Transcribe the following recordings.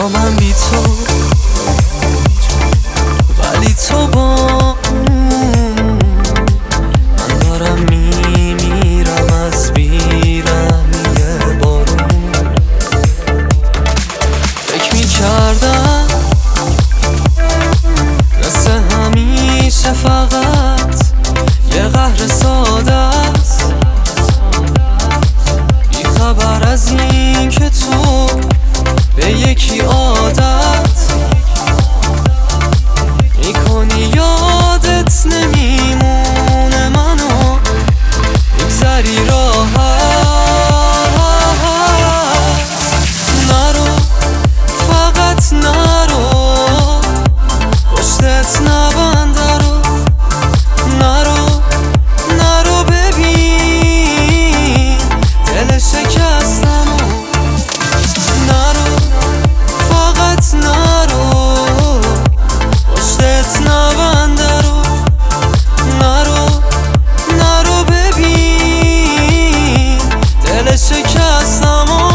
من بی تو، ولی تو با من دارم میمیرم از بیرحمی بارون. فکر میکردم مثل همیشه فقط یه قهر ساده است، بی خبر از این که تو به یکی عادت میکنی، یادت نمیمونه منو میگذری راحت. نرو فقط نرو، پشتت نبنده رو، نرو ببین دل شکستمو. نرو فقط نرو، پشتت نبنده رو، نرو ببین دل شکستمو.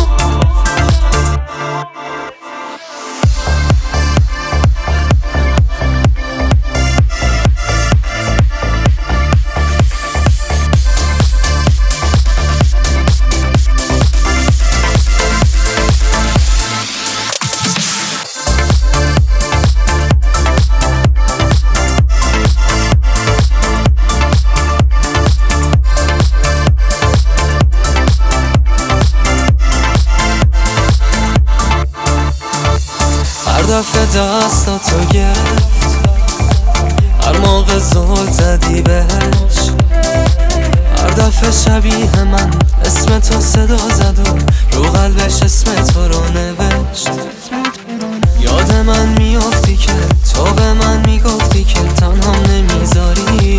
هر دفعه دستاتو گرفت، هر موقع زل زدی بهش، هر دفعه شبیه من اسم تو صدا زد و رو قلبش اسم تو رو نوشت. یاد من میافتی که تو به من میگفتی که تنهام نمیذاری،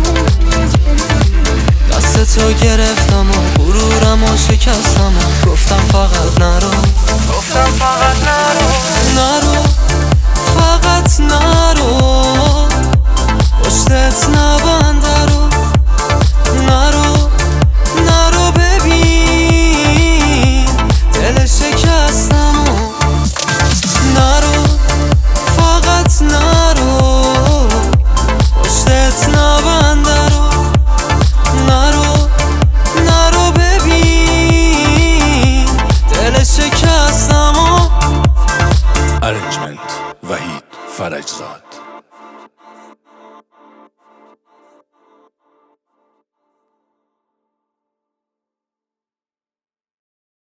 دست تو گرفتم و غرورم و شکستم و گفتم فقط نرو، نرو فقط نرو، پشتت نبنده رو، نرو ببین دل شکستمو. نرو فقط نرو، پشتت نبنده رو، نرو ببین دل شکستمو. Arrangement وحید فرجزاد.